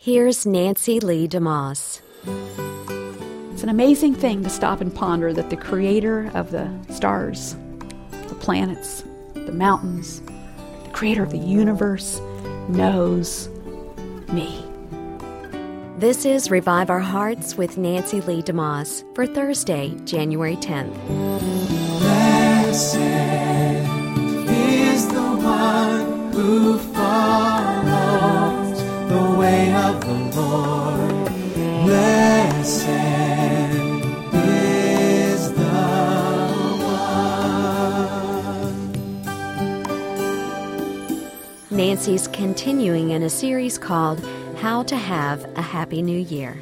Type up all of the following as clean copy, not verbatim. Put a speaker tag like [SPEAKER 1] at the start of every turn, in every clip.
[SPEAKER 1] Here's Nancy Lee DeMoss.
[SPEAKER 2] It's an amazing thing to stop and ponder that the creator of the stars, the planets, the mountains, the creator of the universe knows me.
[SPEAKER 1] This is Revive Our Hearts with Nancy Lee DeMoss for Thursday, January 10th.
[SPEAKER 3] Blessed is the one who follows the way of the Lord. Blessed is the one.
[SPEAKER 1] Nancy's continuing in a series called How to Have a Happy New Year.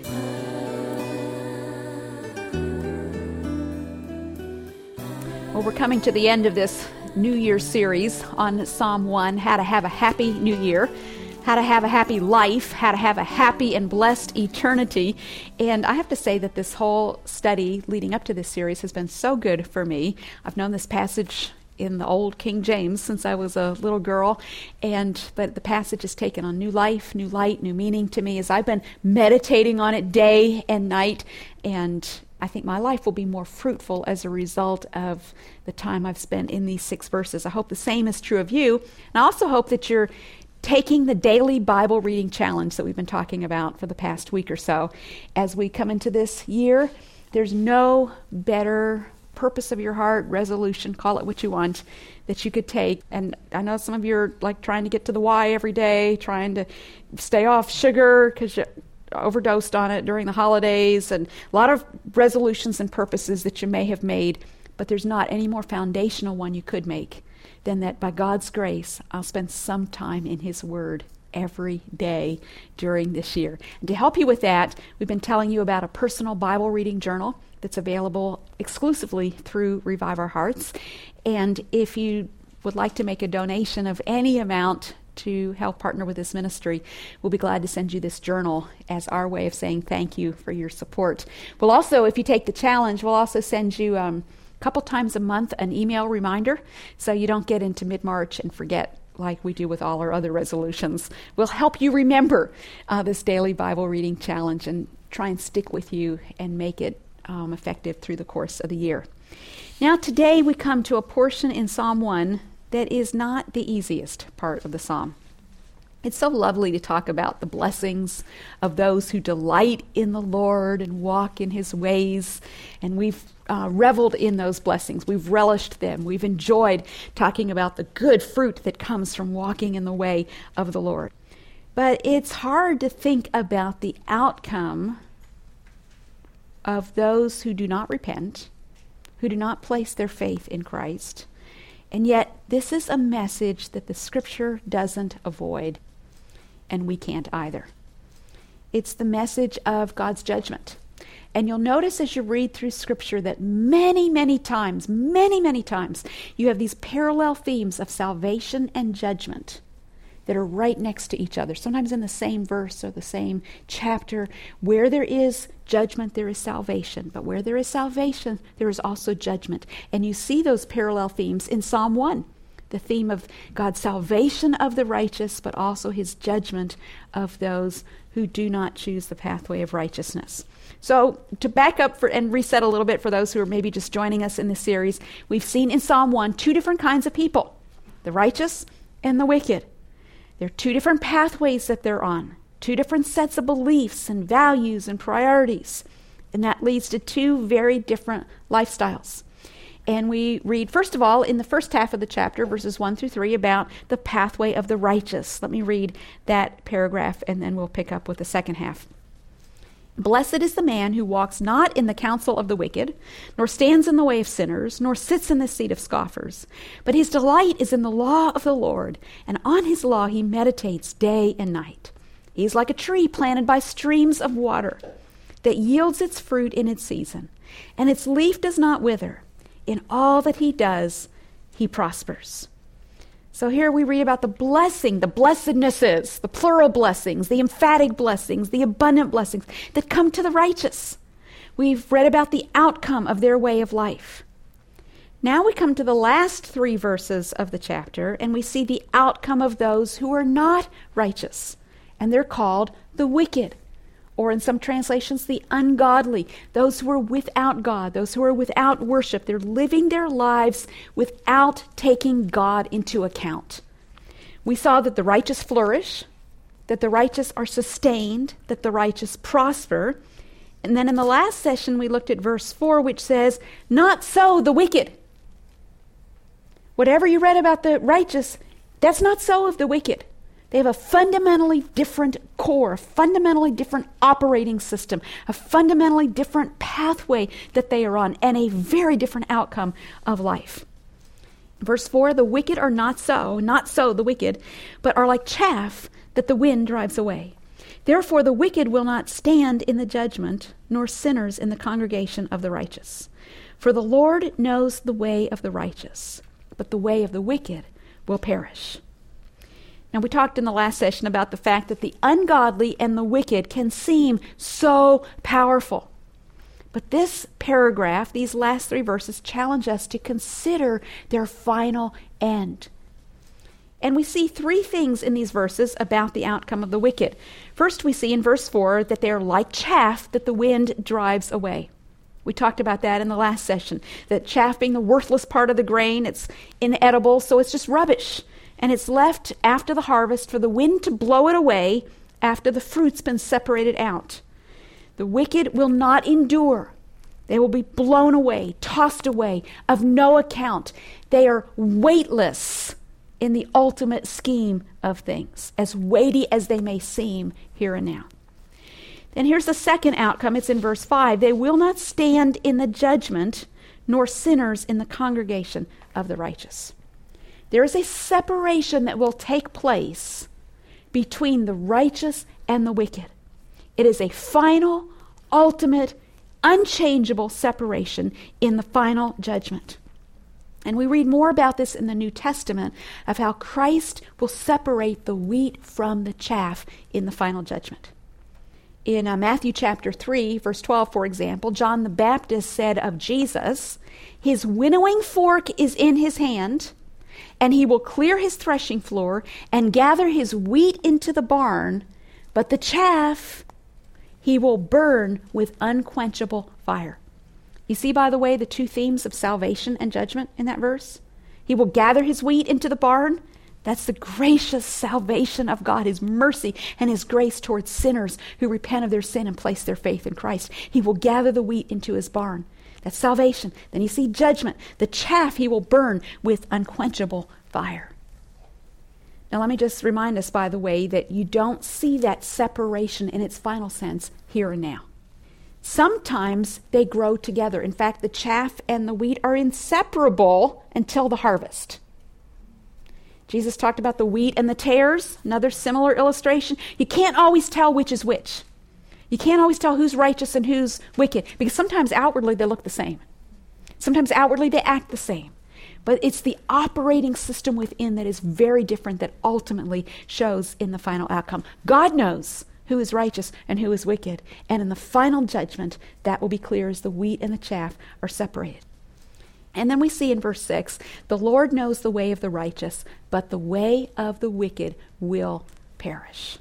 [SPEAKER 2] Well, we're coming to the end of this New Year series on Psalm 1, How to Have a Happy New Year, how to have a happy life, how to have a happy and blessed eternity. And I have to say that this whole study leading up to this series has been so good for me. I've known this passage in the old King James since I was a little girl, but the passage has taken on new life, new light, new meaning to me as I've been meditating on it day and night, and I think my life will be more fruitful as a result of the time I've spent in these 6 verses. I hope the same is true of you, and I also hope that you're taking the daily Bible reading challenge that we've been talking about for the past week or so. As we come into this year, there's no better purpose of your heart, resolution, call it what you want, that you could take. And I know some of you are like trying to get to the Y every day, trying to stay off sugar because you overdosed on it during the holidays, and a lot of resolutions and purposes that you may have made, but there's not any more foundational one you could make than that by God's grace, I'll spend some time in His Word every day during this year. And to help you with that, we've been telling you about a personal Bible reading journal that's available exclusively through Revive Our Hearts. And if you would like to make a donation of any amount to help partner with this ministry, we'll be glad to send you this journal as our way of saying thank you for your support. We'll also, if you take the challenge, we'll also send you a couple times a month an email reminder so you don't get into mid-March and forget like we do with all our other resolutions. We'll help you remember this daily Bible reading challenge and try and stick with you and make it effective through the course of the year. Now today we come to a portion in Psalm 1 that is not the easiest part of the psalm. It's so lovely to talk about the blessings of those who delight in the Lord and walk in His ways. And we've reveled in those blessings. We've relished them. We've enjoyed talking about the good fruit that comes from walking in the way of the Lord. But it's hard to think about the outcome of those who do not repent, who do not place their faith in Christ. And yet, this is a message that the Scripture doesn't avoid, and we can't either. It's the message of God's judgment. And you'll notice as you read through Scripture that many times, you have these parallel themes of salvation and judgment that are right next to each other, sometimes in the same verse or the same chapter. Where there is judgment, there is salvation. But where there is salvation, there is also judgment. And you see those parallel themes in Psalm 1. The theme of God's salvation of the righteous, but also His judgment of those who do not choose the pathway of righteousness. So to back up and reset a little bit for those who are maybe just joining us in this series, we've seen in Psalm 1 2 different kinds of people, the righteous and the wicked. There are 2 different pathways that they're on, 2 different sets of beliefs and values and priorities. And that leads to 2 very different lifestyles. And we read, first of all, in the first half of the chapter, verses 1 through 3, about the pathway of the righteous. Let me read that paragraph, and then we'll pick up with the second half. Blessed is the man who walks not in the counsel of the wicked, nor stands in the way of sinners, nor sits in the seat of scoffers. But his delight is in the law of the Lord, and on his law he meditates day and night. He is like a tree planted by streams of water, that yields its fruit in its season, and its leaf does not wither. In all that he does, he prospers. So here we read about the blessing, the blessednesses, the plural blessings, the emphatic blessings, the abundant blessings that come to the righteous. We've read about the outcome of their way of life. Now we come to the last 3 verses of the chapter, and we see the outcome of those who are not righteous and they're called the wicked, or in some translations, the ungodly, those who are without God, those who are without worship. They're living their lives without taking God into account. We saw that the righteous flourish, that the righteous are sustained, that the righteous prosper. And then in the last session, we looked at verse 4, which says, "Not so the wicked." Whatever you read about the righteous, that's not so of the wicked. They have a fundamentally different core, a fundamentally different operating system, a fundamentally different pathway that they are on, and a very different outcome of life. Verse 4, "The wicked are not so the wicked, but are like chaff that the wind drives away. Therefore the wicked will not stand in the judgment, nor sinners in the congregation of the righteous. For the Lord knows the way of the righteous, but the way of the wicked will perish." Now, we talked in the last session about the fact that the ungodly and the wicked can seem so powerful. But this paragraph, these last 3 verses, challenge us to consider their final end. And we see 3 things in these verses about the outcome of the wicked. First, we see in verse 4 that they are like chaff that the wind drives away. We talked about that in the last session, that chaff being the worthless part of the grain, it's inedible, so it's just rubbish. And it's left after the harvest for the wind to blow it away after the fruit's been separated out. The wicked will not endure. They will be blown away, tossed away, of no account. They are weightless in the ultimate scheme of things, as weighty as they may seem here and now. Then here's the second outcome. It's in verse 5. "They will not stand in the judgment, nor sinners in the congregation of the righteous." There is a separation that will take place between the righteous and the wicked. It is a final, ultimate, unchangeable separation in the final judgment. And we read more about this in the New Testament, of how Christ will separate the wheat from the chaff in the final judgment. In Matthew chapter 3, verse 12, for example, John the Baptist said of Jesus, "His winnowing fork is in his hand, and he will clear his threshing floor and gather his wheat into the barn, but the chaff he will burn with unquenchable fire." You see, by the way, the 2 themes of salvation and judgment in that verse? He will gather his wheat into the barn. That's the gracious salvation of God, his mercy and his grace towards sinners who repent of their sin and place their faith in Christ. He will gather the wheat into his barn. That's salvation. Then you see judgment. The chaff he will burn with unquenchable fire. Now let me just remind us, by the way, that you don't see that separation in its final sense here and now. Sometimes they grow together. In fact, the chaff and the wheat are inseparable until the harvest. Jesus talked about the wheat and the tares, another similar illustration. You can't always tell which is which. You can't always tell who's righteous and who's wicked, because sometimes outwardly they look the same. Sometimes outwardly they act the same. But it's the operating system within that is very different, that ultimately shows in the final outcome. God knows who is righteous and who is wicked. And in the final judgment, that will be clear as the wheat and the chaff are separated. And then we see in verse 6, "The Lord knows the way of the righteous, but the way of the wicked will perish."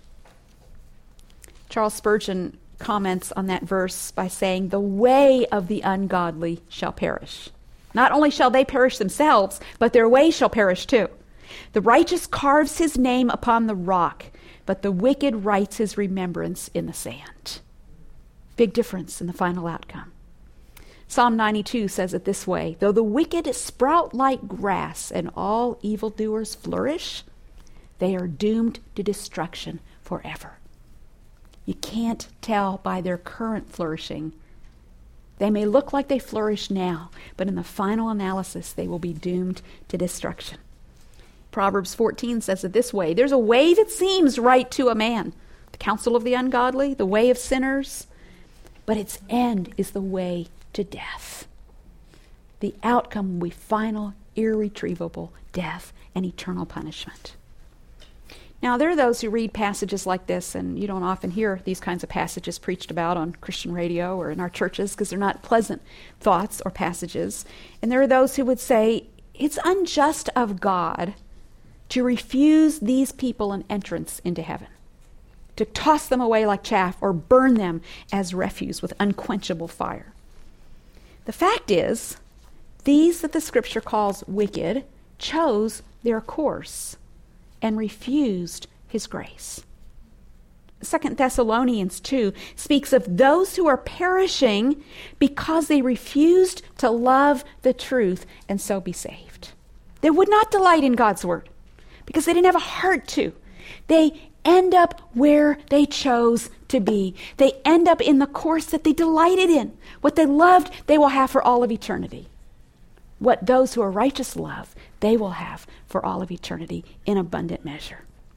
[SPEAKER 2] Charles Spurgeon comments on that verse by saying, "The way of the ungodly shall perish. Not only shall they perish themselves, but their way shall perish too. The righteous carves his name upon the rock, but the wicked writes his remembrance in the sand." Big difference in the final outcome. Psalm 92 says it this way, "Though the wicked sprout like grass and all evildoers flourish, they are doomed to destruction forever." You can't tell by their current flourishing. They may look like they flourish now, but in the final analysis, they will be doomed to destruction. Proverbs 14 says it this way, "There's a way that seems right to a man, the counsel of the ungodly, the way of sinners, but its end is the way to death." The outcome will be final, irretrievable death and eternal punishment. Now, there are those who read passages like this, and you don't often hear these kinds of passages preached about on Christian radio or in our churches because they're not pleasant thoughts or passages. And there are those who would say, it's unjust of God to refuse these people an entrance into heaven. to toss them away like chaff or burn them as refuse with unquenchable fire. The fact is, these that the Scripture calls wicked chose their course and refused his grace. 2 Thessalonians 2 speaks of those who are perishing because they refused to love the truth and so be saved. They would not delight in God's word because they didn't have a heart to. They end up where they chose to be. They end up in the course that they delighted in. What they loved, they will have for all of eternity. What those who are righteous love, they will have for all of eternity in abundant measure.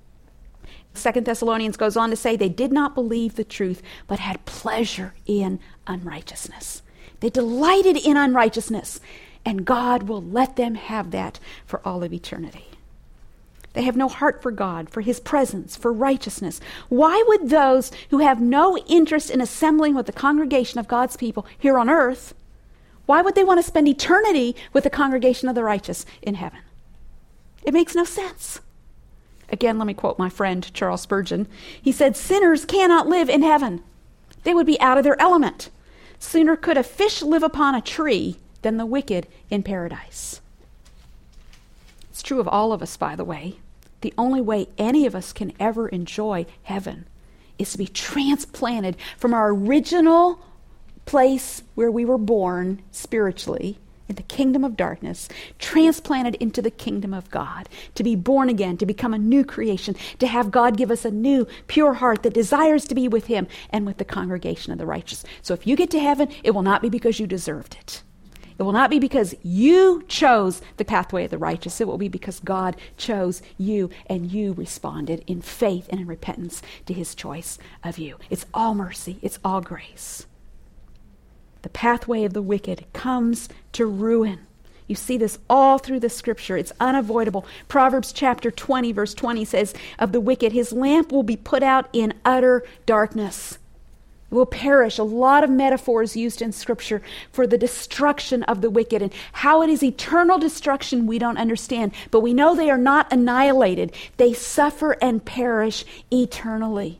[SPEAKER 2] 2 Thessalonians goes on to say they did not believe the truth, but had pleasure in unrighteousness. They delighted in unrighteousness, and God will let them have that for all of eternity. They have no heart for God, for his presence, for righteousness. Why would those who have no interest in assembling with the congregation of God's people here on earth, why would they want to spend eternity with the congregation of the righteous in heaven? It makes no sense. Again, let me quote my friend Charles Spurgeon. He said, "Sinners cannot live in heaven. They would be out of their element. Sooner could a fish live upon a tree than the wicked in paradise." It's true of all of us, by the way. The only way any of us can ever enjoy heaven is to be transplanted from our original place where we were born spiritually in the kingdom of darkness, transplanted into the kingdom of God, to be born again, to become a new creation, to have God give us a new, pure heart that desires to be with him and with the congregation of the righteous. So if you get to heaven, it will not be because you deserved it. It will not be because you chose the pathway of the righteous. It will be because God chose you and you responded in faith and in repentance to his choice of you. It's all mercy. It's all grace. The pathway of the wicked comes to ruin. You see this all through the Scripture. It's unavoidable. Proverbs chapter 20, verse 20 says of the wicked, his lamp will be put out in utter darkness. It will perish. A lot of metaphors used in Scripture for the destruction of the wicked. And how it is eternal destruction, we don't understand. But we know they are not annihilated. They suffer and perish eternally.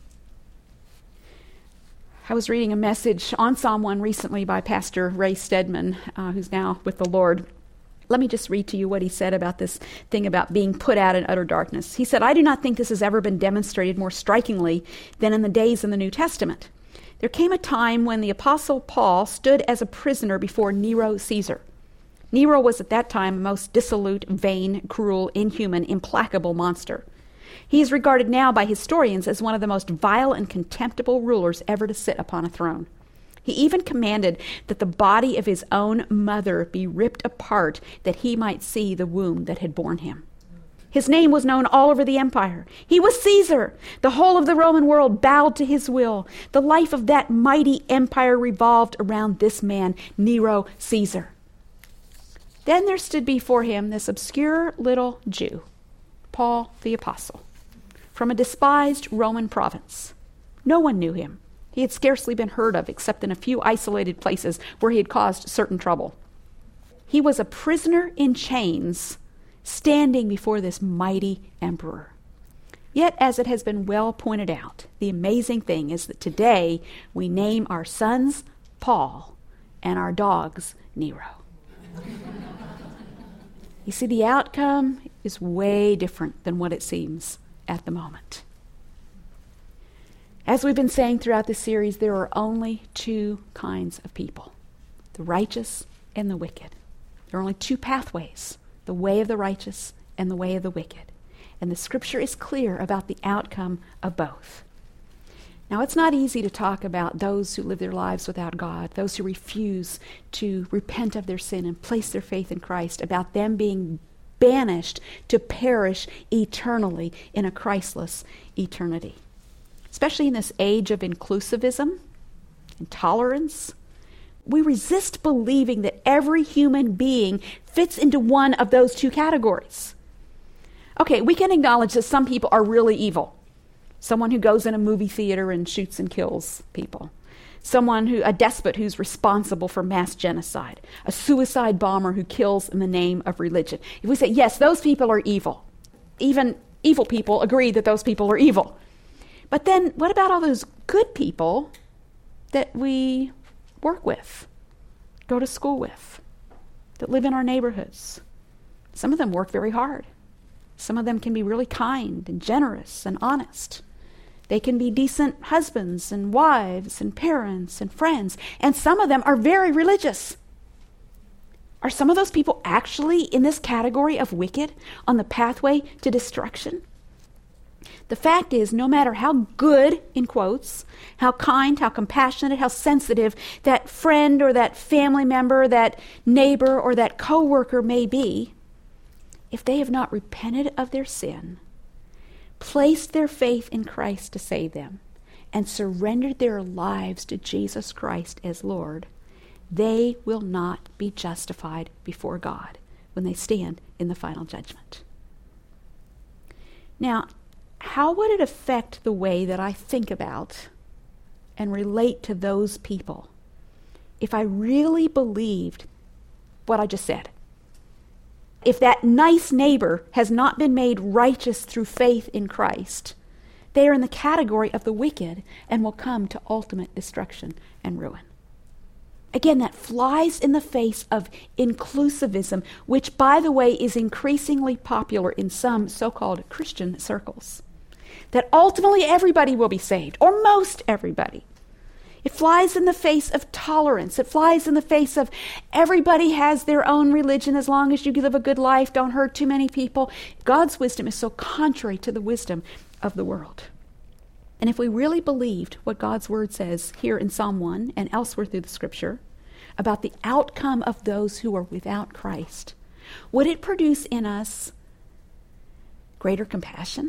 [SPEAKER 2] I was reading a message on Psalm 1 recently by Pastor Ray Stedman, who's now with the Lord. Let me just read to you what he said about this thing about being put out in utter darkness. He said, "I do not think this has ever been demonstrated more strikingly than in the days in the New Testament. There came a time when the Apostle Paul stood as a prisoner before Nero Caesar. Nero was at that time a most dissolute, vain, cruel, inhuman, implacable monster. He is regarded now by historians as one of the most vile and contemptible rulers ever to sit upon a throne. He even commanded that the body of his own mother be ripped apart that he might see the womb that had borne him. His name was known all over the empire. He was Caesar. The whole of the Roman world bowed to his will. The life of that mighty empire revolved around this man, Nero Caesar. Then there stood before him this obscure little Jew, Paul the Apostle, from a despised Roman province. No one knew him. He had scarcely been heard of except in a few isolated places where he had caused certain trouble. He was a prisoner in chains, standing before this mighty emperor. Yet, as it has been well pointed out, the amazing thing is that today we name our sons Paul and our dogs Nero. You see, the outcome is way different than what it seems at the moment. As we've been saying throughout this series, there are only two kinds of people, the righteous and the wicked. There are only two pathways, the way of the righteous and the way of the wicked. And the Scripture is clear about the outcome of both. Now, it's not easy to talk about those who live their lives without God, those who refuse to repent of their sin and place their faith in Christ, about them being banished to perish eternally in a Christless eternity. Especially in this age of inclusivism and tolerance, we resist believing that every human being fits into one of those two categories. Okay, we can acknowledge that some people are really evil. Someone who goes in a movie theater and shoots and kills people. A despot who's responsible for mass genocide. A suicide bomber who kills in the name of religion. If we say, yes, those people are evil, even evil people agree that those people are evil. But then what about all those good people that we work with, go to school with, that live in our neighborhoods? Some of them work very hard. Some of them can be really kind and generous and honest. They can be decent husbands and wives and parents and friends. And some of them are very religious. Are some of those people actually in this category of wicked, on the pathway to destruction? The fact is, no matter how good, in quotes, how kind, how compassionate, how sensitive that friend or that family member, that neighbor or that coworker may be, if they have not repented of their sin, placed their faith in Christ to save them, and surrendered their lives to Jesus Christ as Lord, they will not be justified before God when they stand in the final judgment. Now, how would it affect the way that I think about and relate to those people if I really believed what I just said? If that nice neighbor has not been made righteous through faith in Christ, they are in the category of the wicked and will come to ultimate destruction and ruin. Again, that flies in the face of inclusivism, which, by the way, is increasingly popular in some so-called Christian circles. That ultimately everybody will be saved, or most everybody. It flies in the face of tolerance. It flies in the face of everybody has their own religion as long as you live a good life, don't hurt too many people. God's wisdom is so contrary to the wisdom of the world. And if we really believed what God's word says here in Psalm 1 and elsewhere through the scripture about the outcome of those who are without Christ, would it produce in us greater compassion?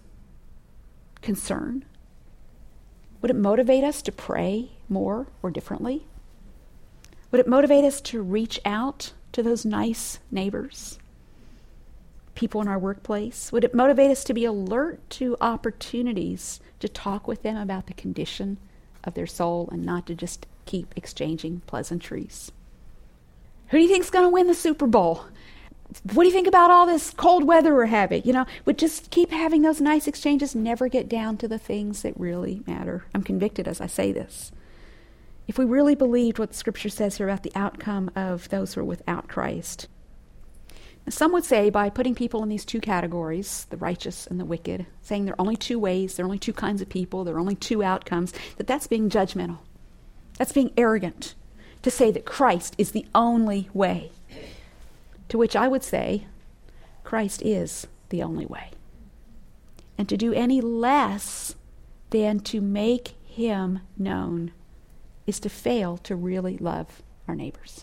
[SPEAKER 2] Concern? Would it motivate us to pray more or differently? Would it motivate us to reach out to those nice neighbors, people in our workplace? Would it motivate us to be alert to opportunities to talk with them about the condition of their soul and not to just keep exchanging pleasantries? Who do you think's going to win the Super Bowl? What do you think about all this cold weather we're having? Would just keep having those nice exchanges, never get down to the things that really matter. I'm convicted as I say this. If we really believed what the scripture says here about the outcome of those who are without Christ. Now, some would say by putting people in these two categories, the righteous and the wicked, saying there are only two ways, there are only two kinds of people, there are only two outcomes, that's being judgmental. That's being arrogant to say that Christ is the only way. To which I would say, Christ is the only way. And to do any less than to make him known is to fail to really love our neighbors.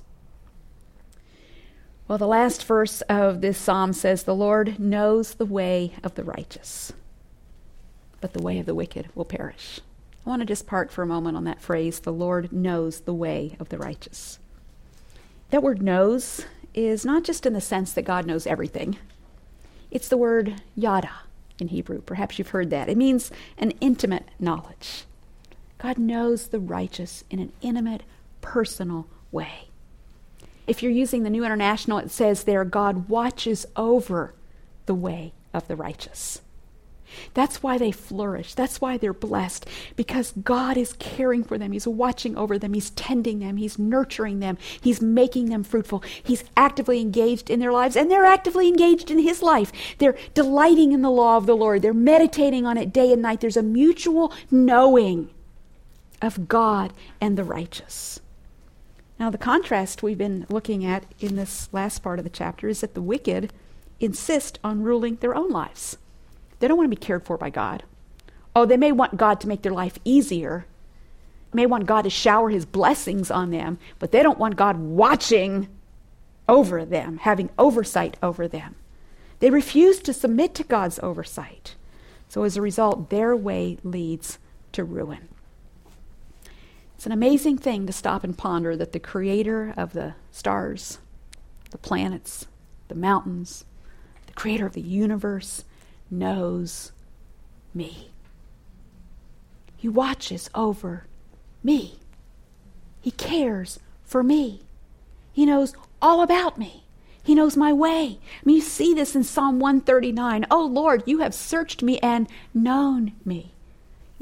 [SPEAKER 2] Well, the last verse of this psalm says, the Lord knows the way of the righteous, but the way of the wicked will perish. I want to just park for a moment on that phrase, the Lord knows the way of the righteous. That word knows is not just in the sense that God knows everything. It's the word yada in Hebrew. Perhaps you've heard that. It means an intimate knowledge. God knows the righteous in an intimate, personal way. If you're using the New International, it says there, God watches over the way of the righteous. That's why they flourish. That's why they're blessed, because God is caring for them. He's watching over them. He's tending them. He's nurturing them. He's making them fruitful. He's actively engaged in their lives, and they're actively engaged in his life. They're delighting in the law of the Lord. They're meditating on it day and night. There's a mutual knowing of God and the righteous. Now, the contrast we've been looking at in this last part of the chapter is that the wicked insist on ruling their own lives. They don't want to be cared for by God. Oh, they may want God to make their life easier. May want God to shower his blessings on them, but they don't want God watching over them, having oversight over them. They refuse to submit to God's oversight. So as a result, their way leads to ruin. It's an amazing thing to stop and ponder that the creator of the stars, the planets, the mountains, the creator of the universe, knows me. He watches over me. He cares for me. He knows all about me. He knows my way. You see this in Psalm 139. Oh Lord, you have searched me and known me.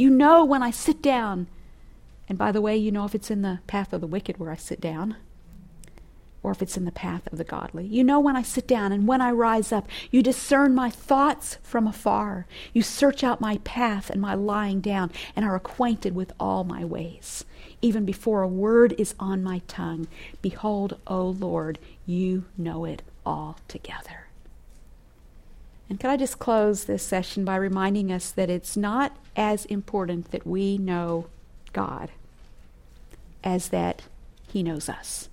[SPEAKER 2] You know when I sit down. And by the way, you know if it's in the path of the wicked where I sit down, or if it's in the path of the godly. You know when I sit down and when I rise up. You discern my thoughts from afar. You search out my path and my lying down, and are acquainted with all my ways. Even before a word is on my tongue, behold, O Lord, you know it all together. And could I just close this session by reminding us that it's not as important that we know God as that he knows us.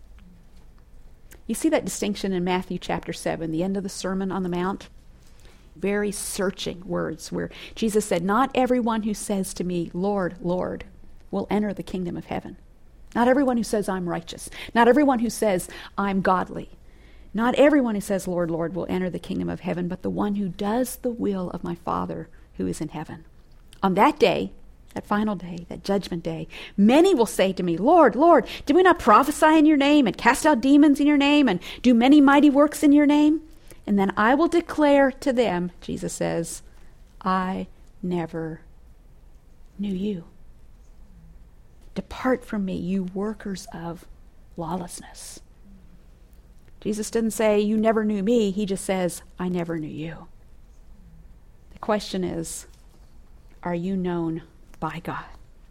[SPEAKER 2] You see that distinction in Matthew chapter 7, the end of the Sermon on the Mount? Very searching words where Jesus said, not everyone who says to me, Lord, Lord, will enter the kingdom of heaven. Not everyone who says I'm righteous. Not everyone who says I'm godly. Not everyone who says, Lord, Lord, will enter the kingdom of heaven, but the one who does the will of my Father who is in heaven. On that day, that final day, that judgment day, many will say to me, Lord, Lord, did we not prophesy in your name and cast out demons in your name and do many mighty works in your name? And then I will declare to them, Jesus says, I never knew you. Depart from me, you workers of lawlessness. Jesus didn't say, you never knew me. He just says, I never knew you. The question is, are you known by God?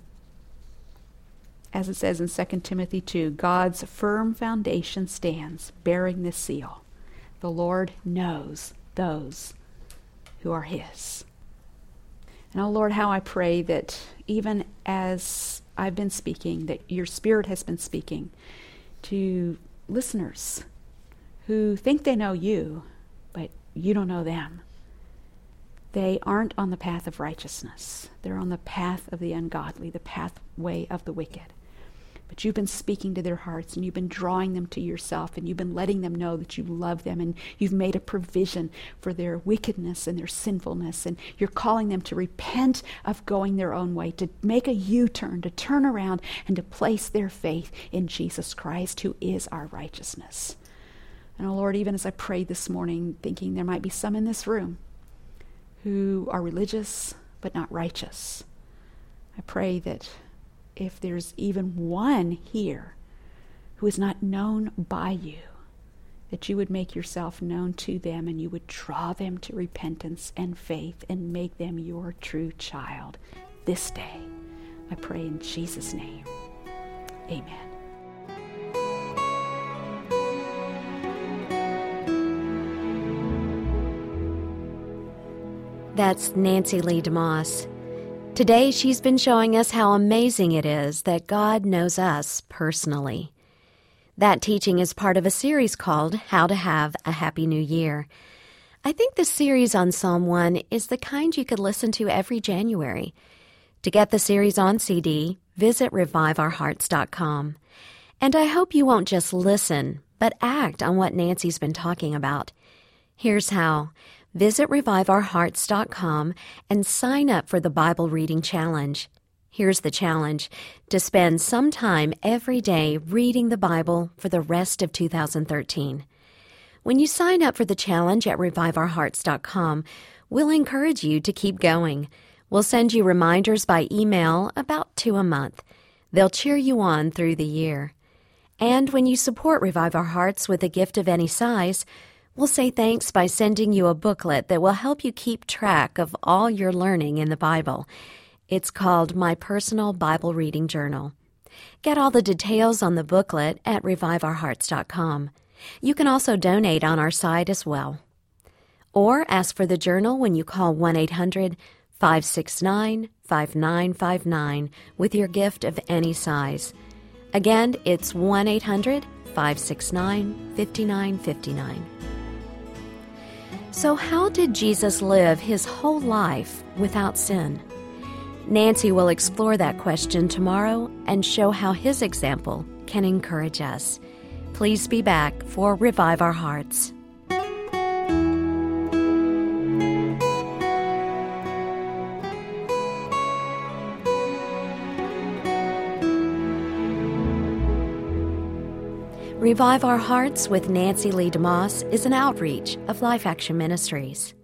[SPEAKER 2] As it says in 2 Timothy 2, God's firm foundation stands, bearing this seal. The Lord knows those who are his. And oh Lord, how I pray that even as I've been speaking, that your Spirit has been speaking to listeners who think they know you, but you don't know them. They aren't on the path of righteousness. They're on the path of the ungodly, the pathway of the wicked. But you've been speaking to their hearts, and you've been drawing them to yourself, and you've been letting them know that you love them, and you've made a provision for their wickedness and their sinfulness, and you're calling them to repent of going their own way, to make a U-turn, to turn around, and to place their faith in Jesus Christ, who is our righteousness. And oh Lord, even as I prayed this morning, thinking there might be some in this room who are religious but not righteous, I pray that if there's even one here who is not known by you, that you would make yourself known to them, and you would draw them to repentance and faith and make them your true child this day. I pray in Jesus' name. Amen.
[SPEAKER 1] That's Nancy Lee DeMoss. Today, she's been showing us how amazing it is that God knows us personally. That teaching is part of a series called How to Have a Happy New Year. I think this series on Psalm 1 is the kind you could listen to every January. To get the series on CD, visit ReviveOurHearts.com. And I hope you won't just listen, but act on what Nancy's been talking about. Here's how. Visit ReviveOurHearts.com and sign up for the Bible Reading Challenge. Here's the challenge: to spend some time every day reading the Bible for the rest of 2013. When you sign up for the challenge at ReviveOurHearts.com, we'll encourage you to keep going. We'll send you reminders by email, about 2 a month. They'll cheer you on through the year. And when you support Revive Our Hearts with a gift of any size, we'll say thanks by sending you a booklet that will help you keep track of all your learning in the Bible. It's called My Personal Bible Reading Journal. Get all the details on the booklet at ReviveOurHearts.com. You can also donate on our site as well. Or ask for the journal when you call 1-800-569-5959 with your gift of any size. Again, it's 1-800-569-5959. So how did Jesus live his whole life without sin? Nancy will explore that question tomorrow and show how his example can encourage us. Please be back for Revive Our Hearts. Revive Our Hearts with Nancy Lee DeMoss is an outreach of Life Action Ministries.